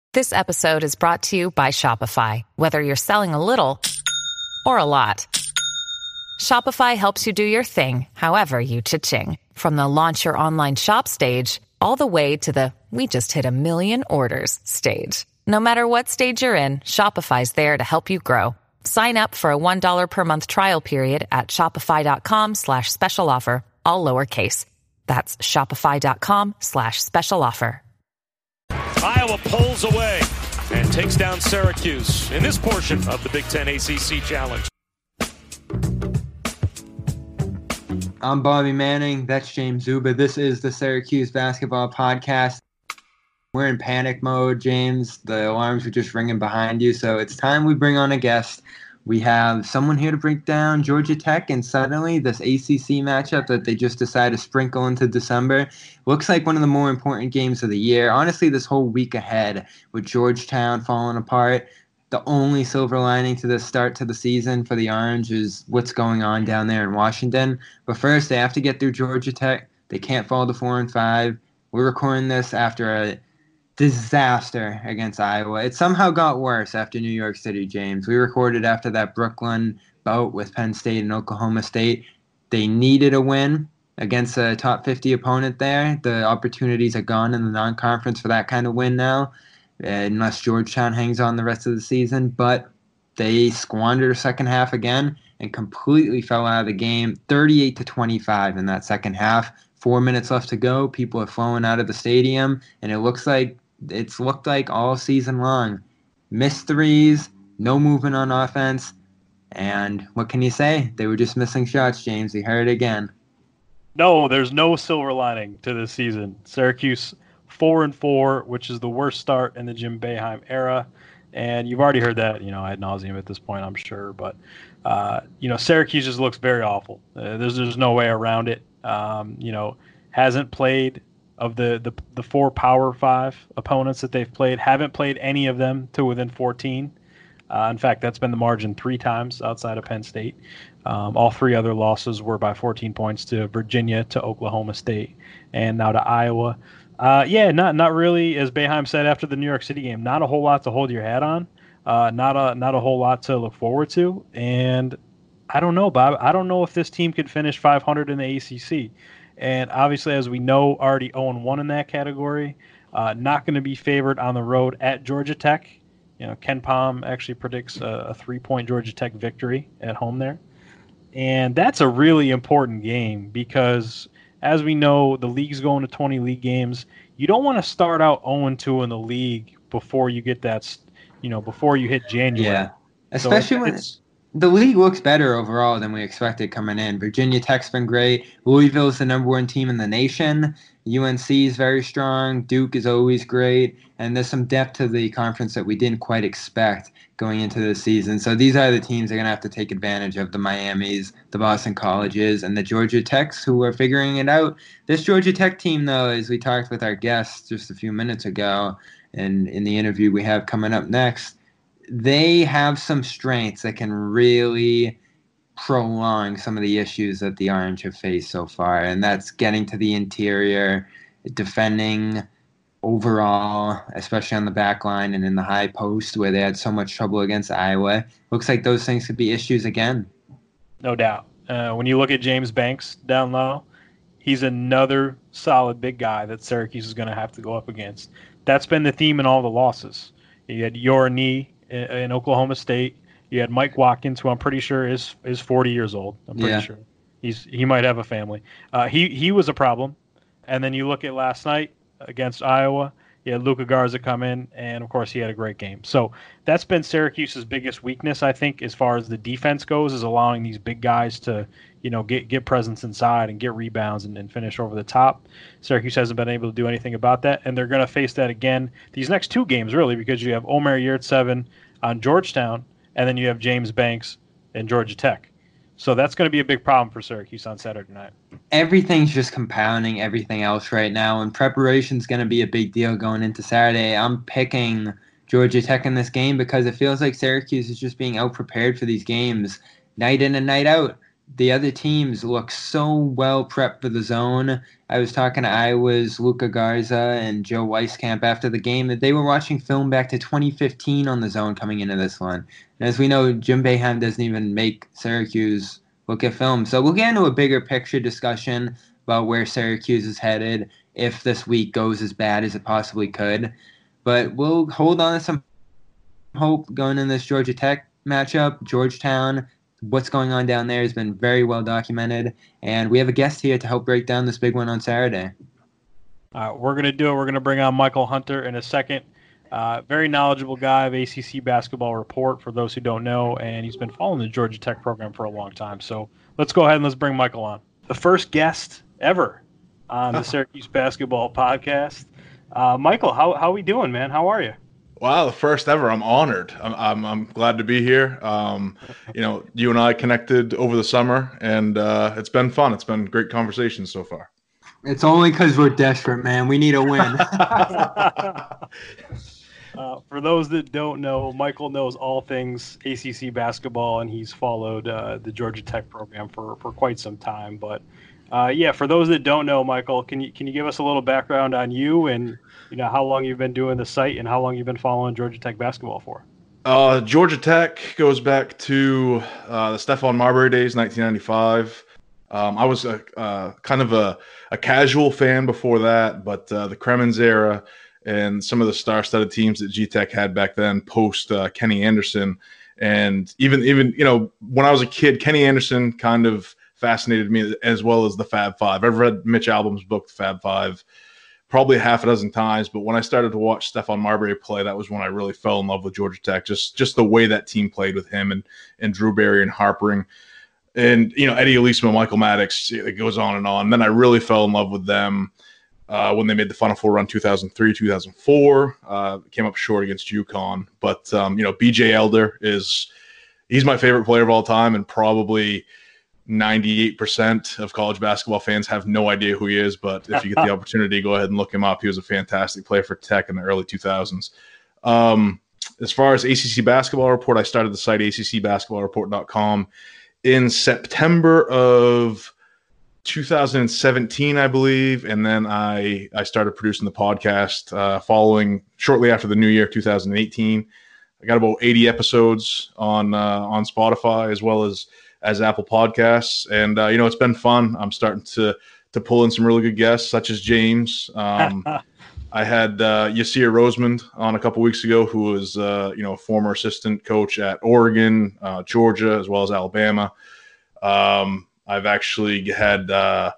This episode is brought to you by Shopify. Whether you're selling a little or a lot, Shopify helps you do your thing, however you cha-ching. From the launch your online shop stage, all the way to the we just hit 1 million orders stage. No matter what stage you're in, Shopify's there to help you grow. Sign up for a $1 per month trial period at shopify.com/special offer, all lowercase. That's shopify.com/special offer. Iowa pulls away and takes down Syracuse in this portion of the Big Ten ACC Challenge. I'm Bobby Manning. That's James Zuba. This is the Syracuse Basketball Podcast. We're in panic mode, James. The alarms were just ringing behind you, so it's time we bring on a guest. We have someone here to break down Georgia Tech, and suddenly this ACC matchup that they just decided to sprinkle into December looks like one of the more important games of the year. Honestly, this whole week ahead with Georgetown falling apart, the only silver lining to the start to the season for the Orange is what's going on down there in Washington. But first, they have to get through Georgia Tech. They can't fall to 4-5. We're recording this after a disaster against Iowa. It somehow got worse after New York City, James. We recorded after that Brooklyn bout with Penn State and Oklahoma State. They needed a win against a top 50 opponent there. The opportunities are gone in the non-conference for that kind of win now, unless Georgetown hangs on the rest of the season. But they squandered a second half again and completely fell out of the game, 38-25 in that second half. 4 minutes left to go. People are flowing out of the stadium, and it looks like it's looked like all season long. Missed threes, no movement on offense, and what can you say? They were just missing shots, James. We heard it again. No, there's no silver lining to this season. Syracuse 4-4, which is the worst start in the Jim Boeheim era, and you've already heard that, ad nauseum at this point, I'm sure. But Syracuse just looks very awful. There's no way around it. Hasn't played of the 4 Power 5 opponents that they've played, haven't played any of them to within 14. In fact, that's been the margin 3 times outside of Penn State. All 3 other losses were by 14 points to Virginia, to Oklahoma State, and now to Iowa. Not really, as Boeheim said after the New York City game, not a whole lot to hold your hat on, not a whole lot to look forward to. And I don't know, Bob. I don't know if this team could finish 500 in the ACC. And obviously, as we know, already 0-1 in that category. Not going to be favored on the road at Georgia Tech. Ken Pom actually predicts a 3-point Georgia Tech victory at home there. And that's a really important game because, as we know, the league's going to 20 league games. You don't want to start out 0-2 in the league before you get that, before you hit January. Yeah, especially when the league looks better overall than we expected coming in. Virginia Tech's been great. Louisville's the number 1 team in the nation. UNC is very strong. Duke is always great. And there's some depth to the conference that we didn't quite expect going into the season. So these are the teams that are going to have to take advantage of, the Miamis, the Boston Colleges, and the Georgia Techs who are figuring it out. This Georgia Tech team, though, as we talked with our guests just a few minutes ago, and in the interview we have coming up next, they have some strengths that can really prolong some of the issues that the Orange have faced so far, and that's getting to the interior, defending overall, especially on the back line and in the high post where they had so much trouble against Iowa. Looks like those things could be issues again. No doubt. When you look at James Banks down low, he's another solid big guy that Syracuse is going to have to go up against. That's been the theme in all the losses. You had Yorni in Oklahoma State. You had Mike Watkins, who I'm pretty sure is 40 years old. I'm pretty sure he might have a family. He was a problem. And then you look at last night against Iowa. You had Luka Garza come in, and of course he had a great game. So that's been Syracuse's biggest weakness, I think, as far as the defense goes, is allowing these big guys to, get presence inside and get rebounds and finish over the top. Syracuse hasn't been able to do anything about that, and they're going to face that again these next 2 games, really, because you have Omer Yurtseven on Georgetown, and then you have James Banks and Georgia Tech. So that's going to be a big problem for Syracuse on Saturday night. Everything's just compounding everything else right now, and preparation's going to be a big deal going into Saturday. I'm picking Georgia Tech in this game because it feels like Syracuse is just being out-prepared for these games night in and night out. the other teams look so well prepped for the zone. I was talking to Iowa's Luca Garza and Joe Weiskamp after the game that they were watching film back to 2015 on the zone coming into this one. And as we know, Jim Boeheim doesn't even make Syracuse look at film. So we'll get into a bigger picture discussion about where Syracuse is headed if this week goes as bad as it possibly could. But we'll hold on to some hope going in this Georgia Tech matchup. Georgetown, what's going on down there has been very well documented, and we have a guest here to help break down this big one on Saturday. We're going to do it. We're going to bring on Michael Hunter in a second. Very knowledgeable guy of ACC Basketball Report, for those who don't know, and he's been following the Georgia Tech program for a long time. So let's go ahead and let's bring Michael on. The first guest ever on the Syracuse Basketball Podcast. Michael, how are we doing, man? How are you? Wow, the first ever. I'm honored. I'm glad to be here. You and I connected over the summer, and it's been fun. It's been great conversations so far. It's only because we're desperate, man. We need a win. For those that don't know, Michael knows all things ACC basketball, and he's followed the Georgia Tech program for quite some time. But for those that don't know, Michael, can you give us a little background on you and how long you've been doing the site and how long you've been following Georgia Tech basketball for? Georgia Tech goes back to the Stephon Marbury days, 1995. I was kind of a casual fan before that, but the Cremins era and some of the star-studded teams that G-Tech had back then post Kenny Anderson. And even when I was a kid, Kenny Anderson kind of fascinated me, as well as the Fab Five. I've read Mitch Albom's book, The Fab Five, probably half a dozen times. But when I started to watch Stephon Marbury play, that was when I really fell in love with Georgia Tech. Just the way that team played with him and Drew Barry and Harpering. And, Eddie Elisma, Michael Maddox, it goes on. And then I really fell in love with them when they made the Final Four run 2003, 2004. Came up short against UConn. But, BJ Elder he's my favorite player of all time, and probably 98% of college basketball fans have no idea who he is. But if you get the opportunity, go ahead and look him up. He was a fantastic player for Tech in the early 2000s. As far as ACC Basketball Report, I started the site accbasketballreport.com in September of 2017, I believe, and then I started producing the podcast following shortly after the new year, 2018. I got about 80 episodes on Spotify as well as Apple Podcasts, and it's been fun. I'm starting to pull in some really good guests, such as James. I had Yasir Rosemond on a couple weeks ago, who was a former assistant coach at Oregon, Georgia, as well as Alabama. I've actually had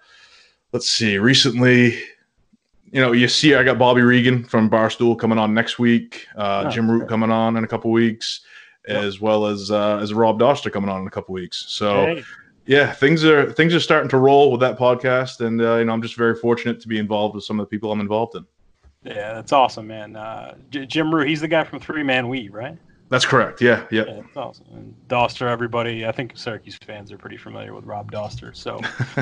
recently, Yasir, I got Bobby Regan from Barstool coming on next week, Jim Root coming on in a couple weeks, as well as Rob Doster coming on in a couple weeks. So. Hey. Yeah, things are starting to roll with that podcast, and I'm just very fortunate to be involved with some of the people I'm involved in. Yeah, that's awesome, man. Jim Rue, he's the guy from Three Man Weave, right? That's correct. Yeah, that's awesome. And Doster, everybody, I think Syracuse fans are pretty familiar with Rob Doster. So,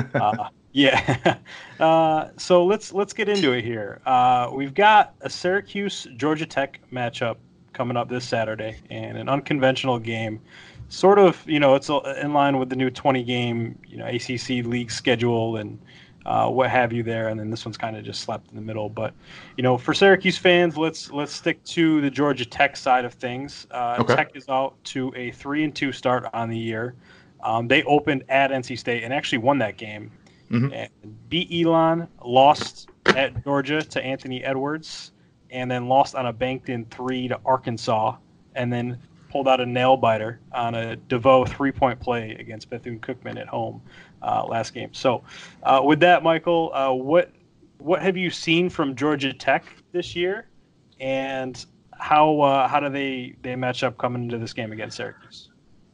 so let's get into it here. We've got a Syracuse Georgia Tech matchup coming up this Saturday, and an unconventional game. Sort of, it's in line with the new 20-game, ACC league schedule and what have you there, and then this one's kind of just slapped in the middle. But, for Syracuse fans, let's stick to the Georgia Tech side of things. Okay. Tech is out to a 3-2 start on the year. They opened at NC State and actually won that game. Mm-hmm. And beat Elon, lost at Georgia to Anthony Edwards, and then lost on a banked-in 3 to Arkansas, and then pulled out a nail-biter on a DeVoe three-point play against Bethune-Cookman at home last game. So with that, Michael, what have you seen from Georgia Tech this year, and how do they match up coming into this game against Syracuse?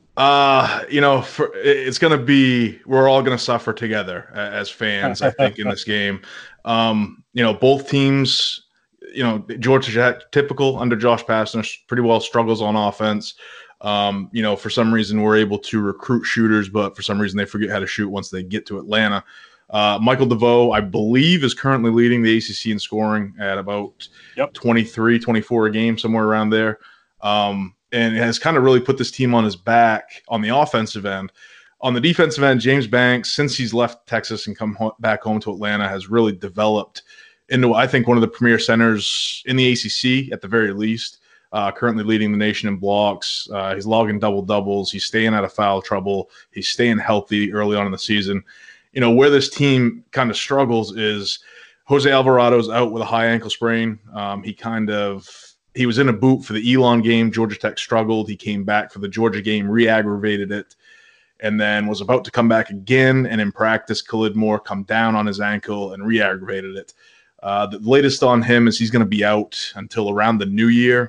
It's going to be, we're all going to suffer together as fans, I think, in this game. Both teams, Georgia Tech, typical under Josh Pastner, pretty well struggles on offense. For some reason we're able to recruit shooters, but for some reason they forget how to shoot once they get to Atlanta. Michael DeVoe, I believe, is currently leading the ACC in scoring at about 23, 24 a game, somewhere around there. And has kind of really put this team on his back on the offensive end. on the defensive end, James Banks, since he's left Texas and come back home to Atlanta, has really developed into, I think, one of the premier centers in the ACC at the very least. Currently leading the nation in blocks. He's logging double-doubles. He's staying out of foul trouble. He's staying healthy early on in the season. You know, where this team kind of struggles is Jose Alvarado's out with a high ankle sprain. He was in a boot for the Elon game. Georgia Tech struggled. He came back for the Georgia game, re-aggravated it, and then was about to come back again. And in practice, Khalid Moore come down on his ankle and re-aggravated it. The latest on him is he's going to be out until around the new year.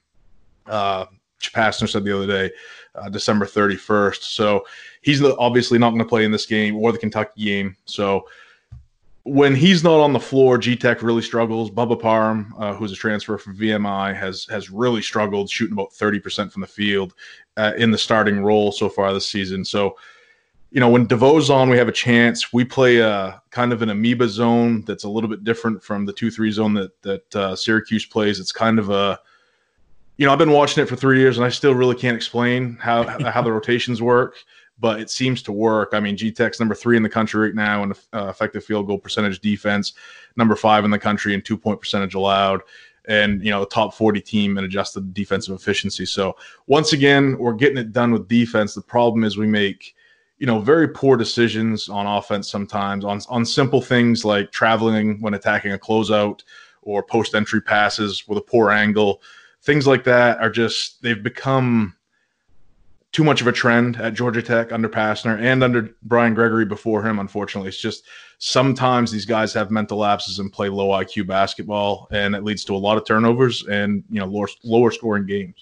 Pastner said the other day, December 31st. So he's obviously not going to play in this game or the Kentucky game. So when he's not on the floor, G-Tech really struggles. Bubba Parham, who's a transfer from VMI, has really struggled, shooting about 30% from the field in the starting role so far this season. So, you know, when DeVoe's on, we have a chance. We play a kind of an amoeba zone that's a little bit different from the 2-3 zone that Syracuse plays. It's kind of a, you know, I've been watching it for 3 years, and I still really can't explain how the rotations work, but it seems to work. I mean, G-Tech's number 3 in the country right now in effective field goal percentage defense, number 5 in the country in 2-point percentage allowed, and, you know, the top 40 team in adjusted defensive efficiency. So once again, we're getting it done with defense. The problem is we make, you know, very poor decisions on offense sometimes on simple things like traveling when attacking a closeout or post-entry passes with a poor angle. Things like that are just, they've become too much of a trend at Georgia Tech under Pastner and under Brian Gregory before him, unfortunately. It's just sometimes these guys have mental lapses and play low IQ basketball, and it leads to a lot of turnovers and, you know, lower scoring games.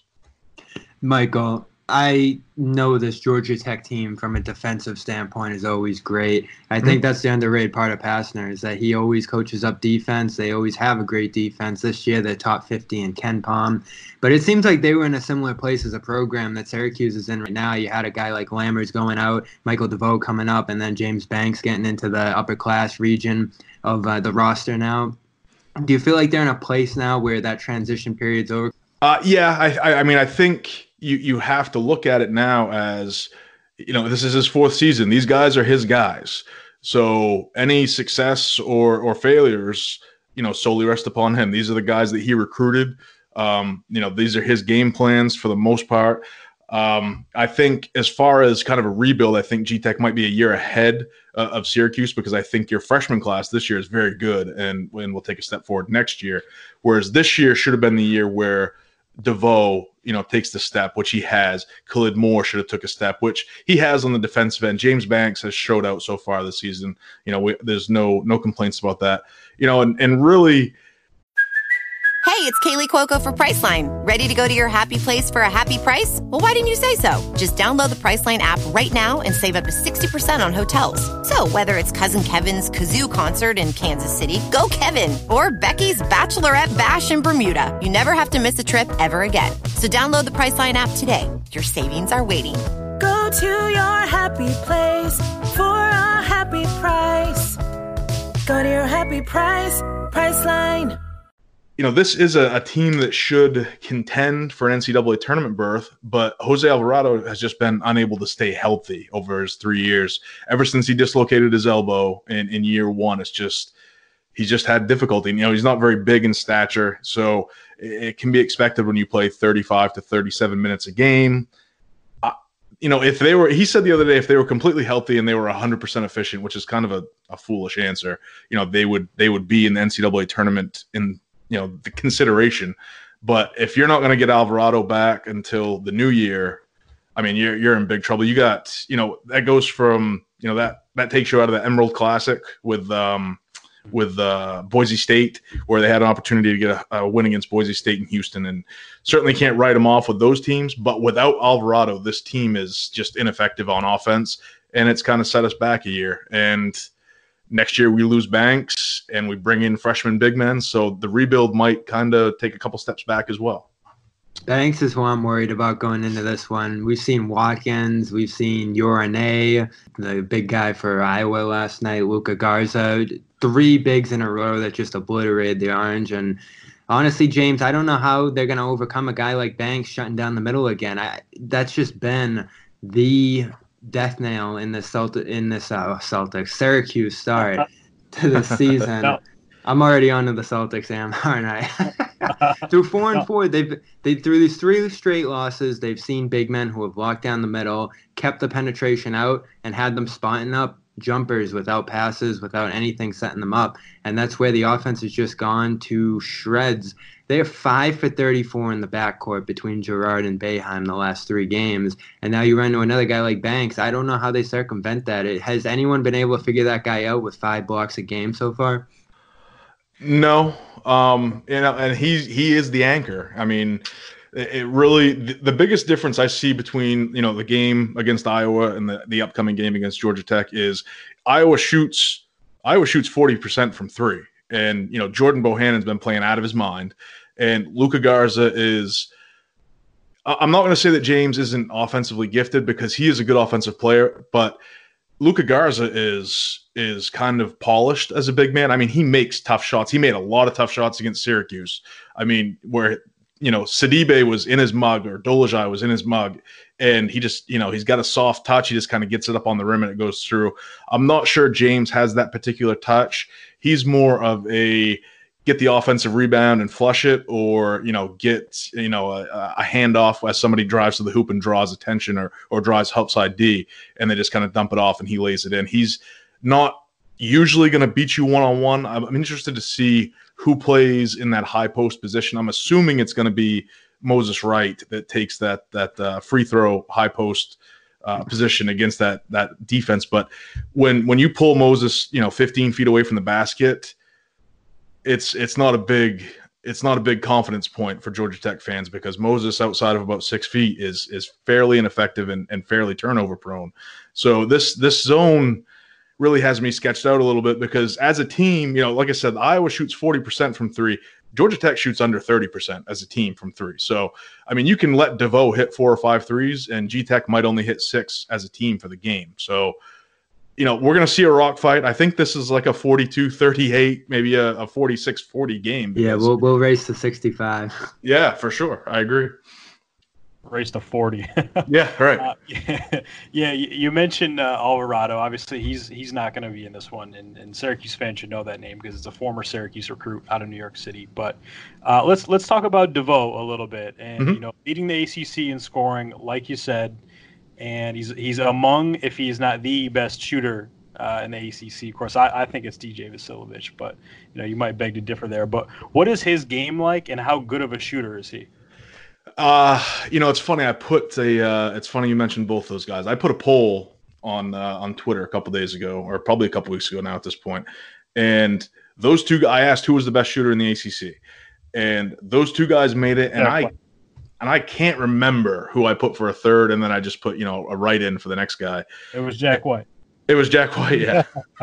Michael, I know this Georgia Tech team from a defensive standpoint is always great. I think that's the underrated part of Pastner is that he always coaches up defense. They always have a great defense. This year, they're top 50 in Ken Pom. But it seems like they were in a similar place as a program that Syracuse is in right now. You had a guy like Lammers going out, Michael DeVoe coming up, and then James Banks getting into the upper class region of the roster now. Do you feel like they're in a place now where that transition period's over? Yeah, I mean, I think you have to look at it now as, you know, this is his 4th season. These guys are his guys. So any success or failures, you know, solely rest upon him. These are the guys that he recruited. You know, these are his game plans for the most part. I think as far as kind of a rebuild, I think G-Tech might be a year ahead of Syracuse because I think your freshman class this year is very good and will take a step forward next year. Whereas this year should have been the year where DeVoe, you know, takes the step, which he has. Khalid Moore should have took a step, which he has on the defensive end. James Banks has showed out so far this season. You know, there's no complaints about that. You know, and really. Hey, it's Kaylee Cuoco for Priceline. Ready to go to your happy place for a happy price? Well, why didn't you say so? Just download the Priceline app right now and save up to 60% on hotels. So whether it's Cousin Kevin's Kazoo Concert in Kansas City, go Kevin, or Becky's Bachelorette Bash in Bermuda, you never have to miss a trip ever again. So download the Priceline app today. Your savings are waiting. Go to your happy place for a happy price. Go to your happy price, Priceline. You know, this is a team that should contend for an NCAA tournament berth, but Jose Alvarado has just been unable to stay healthy over his 3 years. Ever since he dislocated his elbow in year 1, he's just had difficulty. You know, he's not very big in stature, so it can be expected when you play 35 to 37 minutes a game. You know, he said the other day, if they were completely healthy and they were 100% efficient, which is kind of a foolish answer, you know, they would be in the NCAA tournament in, you know, the consideration. But if you're not going to get Alvarado back until the new year, I mean, you're in big trouble. You got, you know, that goes from, you know, that takes you out of the Emerald Classic with Boise State, where they had an opportunity to get a win against Boise State and Houston, and certainly can't write them off with those teams. But without Alvarado, this team is just ineffective on offense, and it's kind of set us back a year. And next year we lose Banks and we bring in freshman big men. So the rebuild might kind of take a couple steps back as well. Banks is who I'm worried about going into this one. We've seen Watkins. We've seen Yorane, the big guy for Iowa last night, Luka Garza. 3 bigs in a row that just obliterated the Orange. And honestly, James, I don't know how they're going to overcome a guy like Banks shutting down the middle again. That's just been the death nail in this Celtics Syracuse start to the season. No. I'm already on to the Celtics, aren't I? Through 4-4, they through these 3 straight losses, they've seen big men who have locked down the middle, kept the penetration out, and had them spotting up jumpers without passes, without anything setting them up. And that's where the offense has just gone to shreds. They're 5 for 34 in the backcourt between Girard and Boeheim the last 3 games. And now you run into another guy like Banks. I don't know how they circumvent that. Has anyone been able to figure that guy out with 5 blocks a game so far? No. And he is the anchor. I mean, it really the biggest difference I see between the game against Iowa and the upcoming game against Georgia Tech is Iowa shoots 40% from 3, and Jordan Bohannon's been playing out of his mind, and Luka Garza is. I'm not going to say that James isn't offensively gifted because he is a good offensive player, but Luka Garza is kind of polished as a big man. I mean, he makes tough shots. He made a lot of tough shots against Syracuse. I mean, where Sidibe was in his mug or Dolezaj was in his mug, and he just, he's got a soft touch. He just kind of gets it up on the rim and it goes through. I'm not sure James has that particular touch. He's more of a get the offensive rebound and flush it, or get a handoff as somebody drives to the hoop and draws attention, or drives help side D, and they just kind of dump it off and he lays it in. He's not usually going to beat you one-on-one. I'm interested to see who plays in that high post position. I'm assuming it's going to be Moses Wright that takes that free throw high post position against that defense. But when you pull Moses 15 feet away from the basket, it's not a big confidence point for Georgia Tech fans, because Moses outside of about 6 feet is fairly ineffective and fairly turnover prone. So this zone really has me sketched out a little bit, because as a team, like I said, Iowa shoots 40% from 3. Georgia Tech shoots under 30% as a team from 3. So, I mean, you can let DeVoe hit 4 or 5 threes, and G-Tech might only hit 6 as a team for the game. So, we're going to see a rock fight. I think this is like a 42-38, maybe a 46-40 game. Yeah, we'll race to 65. Yeah, for sure. I agree. Race to 40. Yeah, right. Yeah. You mentioned Alvarado. Obviously, he's not going to be in this one, and Syracuse fans should know that name because it's a former Syracuse recruit out of New York City. But let's talk about DeVoe a little bit, and leading the ACC in scoring, like you said, and he's among, if he's not the best shooter in the ACC. Of course, I think it's DJ Vasiljevic, but you might beg to differ there. But what is his game like, and how good of a shooter is he? It's funny. It's funny you mentioned both those guys. I put a poll on Twitter a couple days ago, or probably a couple weeks ago now at this point. And those two, I asked who was the best shooter in the ACC, and those 2 guys made it. And I can't remember who I put for a third, and then I just put a write in for the next guy. It was Jack White. It was Jack White, yeah.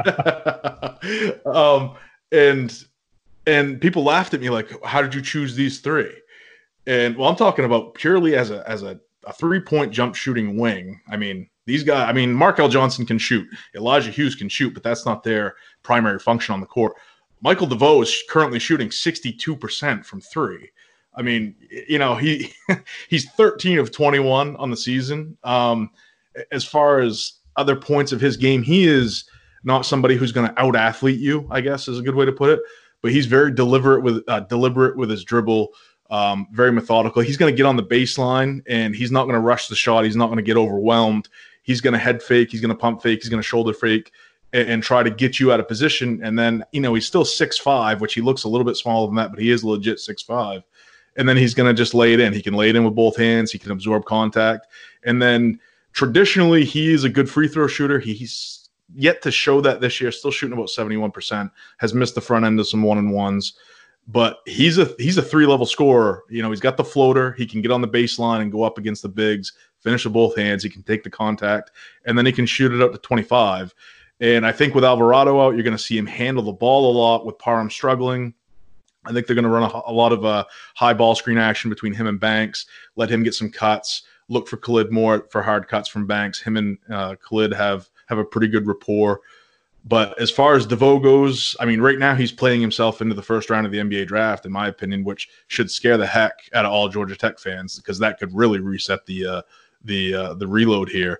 And people laughed at me like, "How did you choose these 3?" And I'm talking about purely as a 3-point jump shooting wing. I mean, these guys. I mean, Markel Johnson can shoot, Elijah Hughes can shoot, but that's not their primary function on the court. Michael DeVoe is currently shooting 62% from 3. I mean, he's 13 of 21 on the season. As far as other points of his game, he is not somebody who's going to out-athlete you, I guess is a good way to put it. But he's very deliberate with his dribble, very methodical. He's going to get on the baseline, and he's not going to rush the shot. He's not going to get overwhelmed. He's going to head fake. He's going to pump fake. He's going to shoulder fake and try to get you out of position. And then, he's still 6'5", which he looks a little bit smaller than that, but he is legit 6'5". And then he's going to just lay it in. He can lay it in with both hands. He can absorb contact. And then traditionally, he is a good free throw shooter. He's yet to show that this year. Still shooting about 71%. Has missed the front end of some 1-on-1s. But he's a 3-level scorer. He's got the floater. He can get on the baseline and go up against the bigs, finish with both hands. He can take the contact. And then he can shoot it up to 25. And I think with Alvarado out, you're going to see him handle the ball a lot with Parham struggling. I think they're going to run a lot of high ball screen action between him and Banks, let him get some cuts, look for Khalid more for hard cuts from Banks. Him and Khalid have a pretty good rapport. But as far as DeVoe goes, I mean, right now he's playing himself into the first round of the NBA draft, in my opinion, which should scare the heck out of all Georgia Tech fans, because that could really reset the reload here.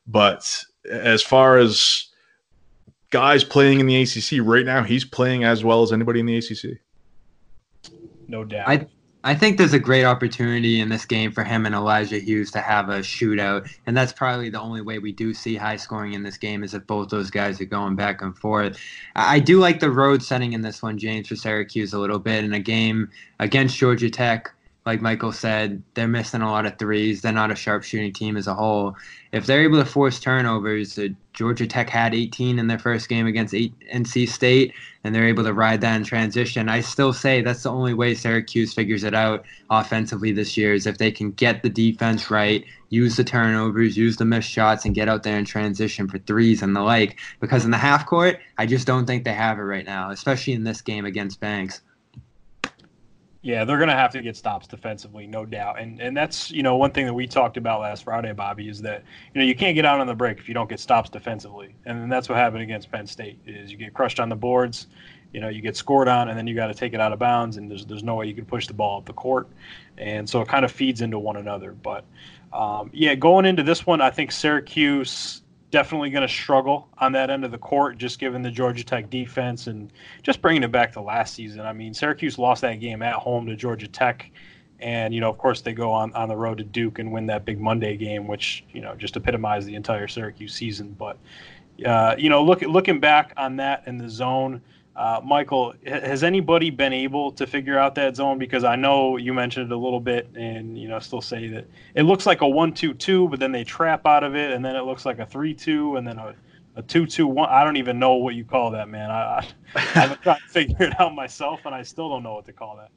But as far as guys playing in the ACC right now, he's playing as well as anybody in the ACC. No doubt. I think there's a great opportunity in this game for him and Elijah Hughes to have a shootout, and that's probably the only way we do see high scoring in this game is if both those guys are going back and forth. I do like the road setting in this one, James, for Syracuse a little bit. In a game against Georgia Tech, like Michael said, they're missing a lot of threes. They're not a sharp-shooting team as a whole. If they're able to force turnovers, Georgia Tech had 18 in their first game against NC State, and they're able to ride that in transition. I still say that's the only way Syracuse figures it out offensively this year is if they can get the defense right, use the turnovers, use the missed shots, and get out there in transition for threes and the like. Because in the half court, I just don't think they have it right now, especially in this game against Banks. Yeah, they're going to have to get stops defensively, no doubt. And that's, one thing that we talked about last Friday, Bobby, is that, you can't get out on the break if you don't get stops defensively. And that's what happened against Penn State is you get crushed on the boards, you get scored on, and then you got to take it out of bounds, and there's no way you can push the ball up the court. And so it kind of feeds into one another. But, going into this one, I think Syracuse definitely going to struggle on that end of the court, just given the Georgia Tech defense and just bringing it back to last season. I mean, Syracuse lost that game at home to Georgia Tech, and, of course, they go on the road to Duke and win that big Monday game, which, just epitomized the entire Syracuse season. But, looking back on that in the zone, Michael, has anybody been able to figure out that zone? Because I know you mentioned it a little bit and, still say that it looks like a 1-2-2, but then they trap out of it, and then it looks like a 3-2, and then a 2-2-1. I don't even know what you call that, man. I've been trying to figure it out myself, and I still don't know what to call that.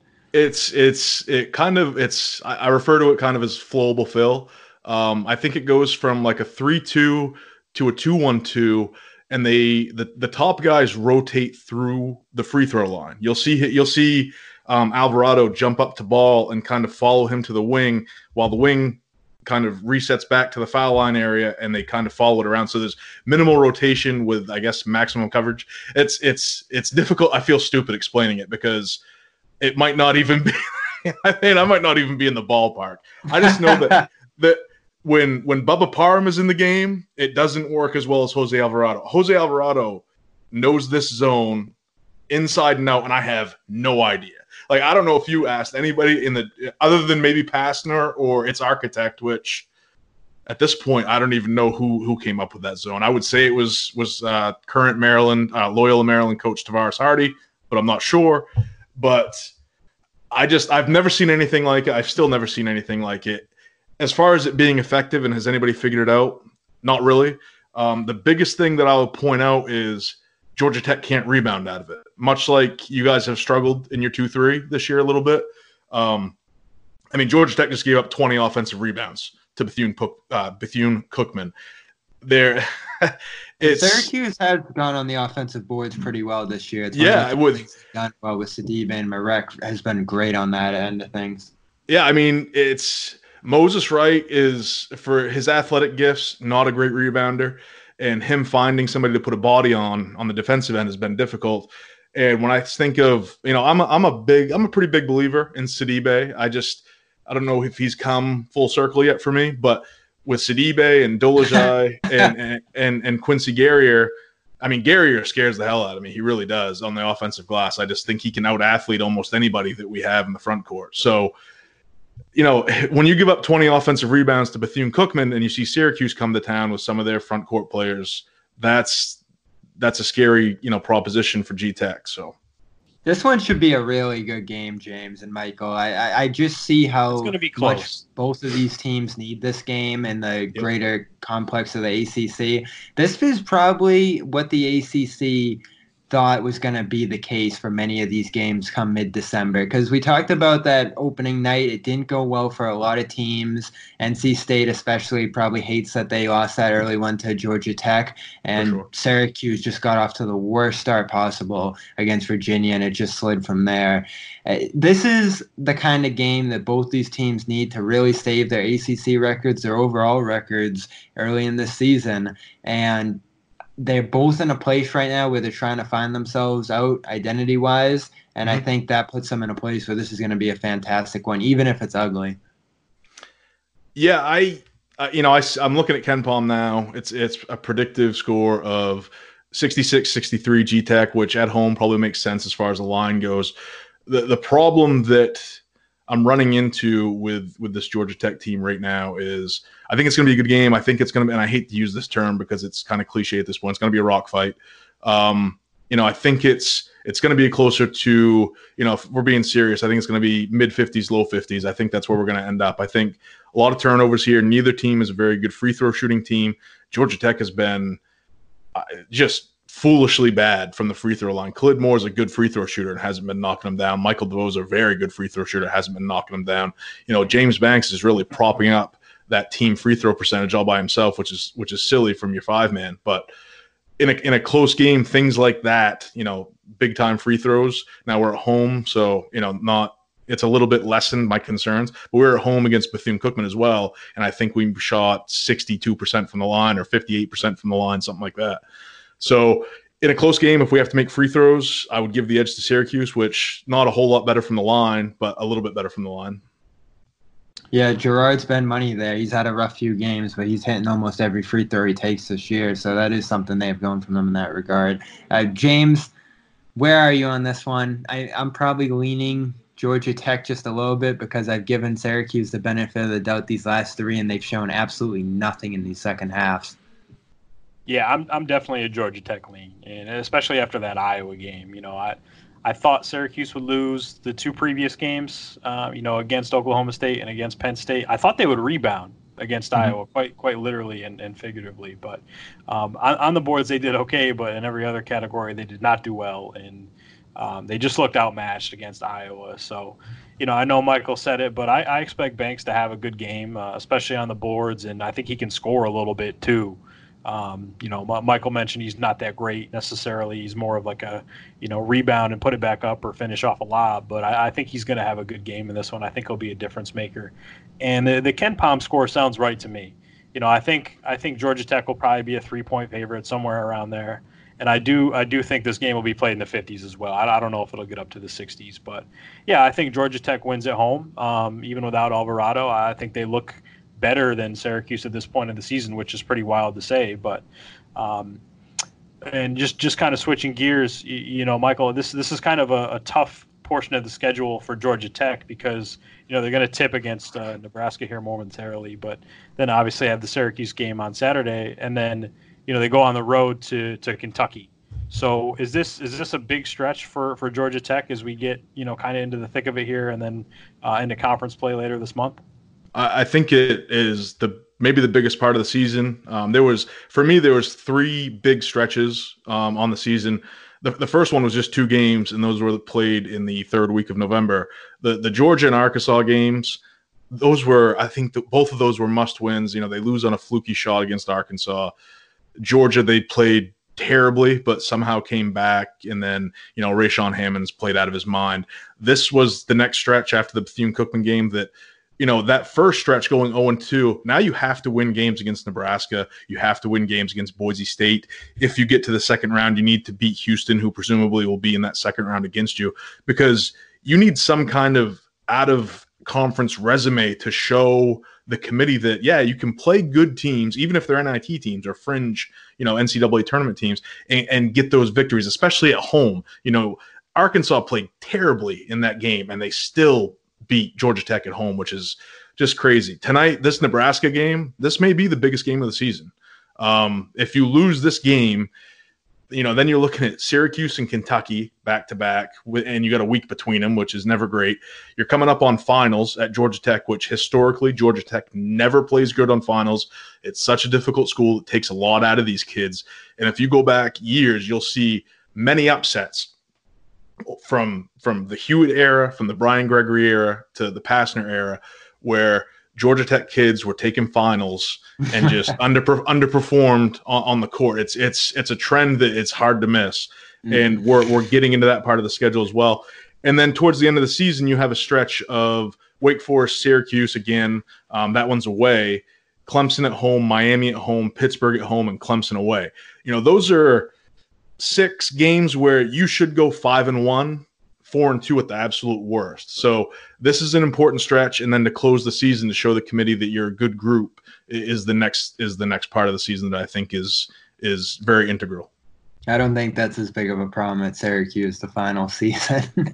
I refer to it kind of as flowable fill. I think it goes from like a 3-2 to a 2-1-2. And the top guys rotate through the free throw line. You'll see Alvarado jump up to ball and kind of follow him to the wing, while the wing kind of resets back to the foul line area, and they kind of follow it around. So there's minimal rotation with, I guess, maximum coverage. It's difficult. I feel stupid explaining it because it might not even be. I might not even be in the ballpark. I just know that. When Bubba Parham is in the game, it doesn't work as well as Jose Alvarado. Jose Alvarado knows this zone inside and out, and I have no idea. Like, I don't know if you asked anybody other than maybe Pastner or its architect, which at this point I don't even know who came up with that zone. I would say it was current Loyola Maryland coach Tavares Hardy, but I'm not sure. But I've never seen anything like it. I've still never seen anything like it. As far as it being effective, and has anybody figured it out? Not really. The biggest thing that I would point out is Georgia Tech can't rebound out of it, much like you guys have struggled in your 2-3 this year a little bit. Georgia Tech just gave up 20 offensive rebounds to Bethune-Cookman. Syracuse has gone on the offensive boards pretty well this year. It would done well with Sidibe, and Marek has been great on that end of things. Yeah, it's Moses Wright is, for his athletic gifts, not a great rebounder, and him finding somebody to put a body on the defensive end has been difficult. And when I think of, I'm a pretty big believer in Sidibe. I don't know if he's come full circle yet for me, but with Sidibe and Dolezaj and Quincy Guerrier, Guerrier scares the hell out of me. He really does on the offensive glass. I just think he can out-athlete almost anybody that we have in the front court. So, when you give up 20 offensive rebounds to Bethune-Cookman and you see Syracuse come to town with some of their front court players, that's a scary, proposition for G-Tech. So this one should be a really good game, James and Michael. I just see how it's going to be close. Much both of these teams need this game in the greater complex of the ACC. This is probably what the ACC thought was going to be the case for many of these games come mid-December, because we talked about that opening night. It didn't go well for a lot of teams. NC State especially probably hates that they lost that early one to Georgia Tech, and Syracuse just got off to the worst start possible against Virginia, and it just slid from there. This is the kind of game that both these teams need to really save their ACC records, their overall records early in this season, and they're both in a place right now where they're trying to find themselves out identity-wise, and I think that puts them in a place where this is going to be a fantastic one, even if it's ugly. Yeah, I I'm looking at KenPom now. It's a predictive score of 66-63 G-Tech, which at home probably makes sense as far as the line goes. The problem that I'm running into with this Georgia Tech team right now is I think it's going to be a good game. I think it's going to be, and I hate to use this term because it's kind of cliche at this point, it's going to be a rock fight. I think it's going to be closer to, if we're being serious, I think it's going to be mid-50s, low 50s. I think that's where we're going to end up. I think a lot of turnovers here. Neither team is a very good free throw shooting team. Georgia Tech has been just foolishly bad from the free throw line. Khalid Moore is a good free throw shooter and hasn't been knocking them down. Michael DeVoe is a very good free throw shooter, hasn't been knocking them down. James Banks is really propping up that team free throw percentage all by himself, which is silly from your 5-man. But in a close game, things like that, big time free throws. Now we're at home, so it's a little bit lessened my concerns. But we're at home against Bethune-Cookman as well, and I think we shot 62% from the line or 58% from the line, something like that. So in a close game, if we have to make free throws, I would give the edge to Syracuse, which not a whole lot better from the line, but a little bit better from the line. Yeah, Gerard's spent money there. He's had a rough few games, but he's hitting almost every free throw he takes this year. So that is something they have going from them in that regard. James, where are you on this one? I'm probably leaning Georgia Tech just a little bit because I've given Syracuse the benefit of the doubt these last 3, and they've shown absolutely nothing in these second halves. Yeah, I'm definitely a Georgia Tech lean, and especially after that Iowa game. I thought Syracuse would lose the 2 previous games, against Oklahoma State and against Penn State. I thought they would rebound against Iowa, quite literally and figuratively. But on the boards, they did okay, but in every other category, they did not do well, and they just looked outmatched against Iowa. So, I know Michael said it, but I expect Banks to have a good game, especially on the boards, and I think he can score a little bit too. Michael mentioned he's not that great necessarily. He's more of like a, rebound and put it back up or finish off a lob. But I think he's going to have a good game in this one. I think he'll be a difference maker. And the KenPom score sounds right to me. I think Georgia Tech will probably be a 3-point favorite somewhere around there. And I do think this game will be played in the 50s as well. I don't know if it'll get up to the 60s, but yeah, I think Georgia Tech wins at home. Even without Alvarado, I think they look better than Syracuse at this point of the season, which is pretty wild to say. But and just kind of switching gears, Michael, this is kind of a tough portion of the schedule for Georgia Tech because they're going to tip against Nebraska here momentarily, but then obviously have the Syracuse game on Saturday, and then they go on the road to Kentucky. So is this a big stretch for Georgia Tech as we get kind of into the thick of it here, and then into conference play later this month? I think it is maybe the biggest part of the season. There was 3 big stretches on the season. The first one was just 2 games, and those were played in the 3rd week of November. The Georgia and Arkansas games, those were, I think, both of those were must wins. They lose on a fluky shot against Arkansas. Georgia, they played terribly, but somehow came back, and then Rayshawn Hammond's played out of his mind. This was the next stretch after the Bethune-Cookman game that. That first stretch going 0-2, now you have to win games against Nebraska. You have to win games against Boise State. If you get to the second round, you need to beat Houston, who presumably will be in that second round against you, because you need some kind of out-of-conference resume to show the committee that, yeah, you can play good teams, even if they're NIT teams or fringe, NCAA tournament teams, and get those victories, especially at home. Arkansas played terribly in that game, and they still beat Georgia Tech at home, which is just crazy. Tonight, this Nebraska game, this may be the biggest game of the season. If you lose this game, then you're looking at Syracuse and Kentucky back-to-back, and you got a week between them, which is never great. You're coming up on finals at Georgia Tech, which historically Georgia Tech never plays good on finals. It's such a difficult school. It takes a lot out of these kids. And if you go back years, you'll see many upsets from the Hewitt era, from the Brian Gregory era to the Pastner era, where Georgia Tech kids were taking finals and just underperformed on the court. It's a trend that it's hard to miss, and we're getting into that part of the schedule as well. And then towards the end of the season, you have a stretch of Wake Forest, Syracuse again. That one's away. Clemson at home, Miami at home, Pittsburgh at home, and Clemson away. Those are 6 games where you should go 5-1, 4-2 at the absolute worst. So this is an important stretch, and then to close the season to show the committee that you're a good group is the next part of the season that I think is very integral. I don't think that's as big of a problem at Syracuse the final season.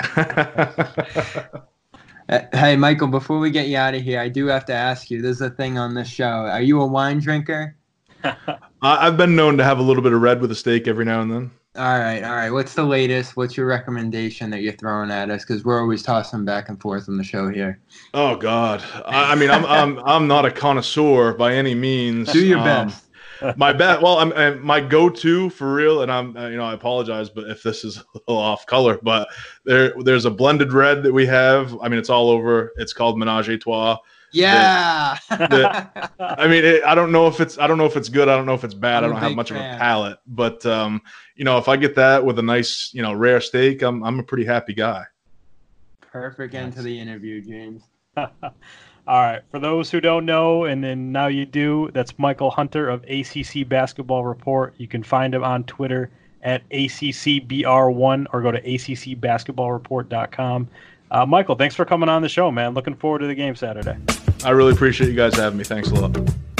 Hey, Michael, before we get you out of here, I do have to ask you, there's a thing on this show. Are you a wine drinker? I've been known to have a little bit of red with a steak every now and then. All right. What's the latest? What's your recommendation that you're throwing at us? Because we're always tossing back and forth on the show here. Oh God, I mean, I'm not a connoisseur by any means. Do your best. My go-to for real, and I apologize, but if this is a little off color, but there's a blended red that we have. I mean, it's all over. It's called Menage a Trois. Yeah. I mean, I don't know if it's good. I don't know if it's bad. I don't have much of a palate, but if I get that with a nice, rare steak, I'm a pretty happy guy. Perfect end to the interview, James. All right. For those who don't know, and then now you do, that's Michael Hunter of ACC Basketball Report. You can find him on Twitter at ACCBR1 or go to ACCBasketballReport.com. Michael, thanks for coming on the show, man. Looking forward to the game Saturday. I really appreciate you guys having me. Thanks a lot.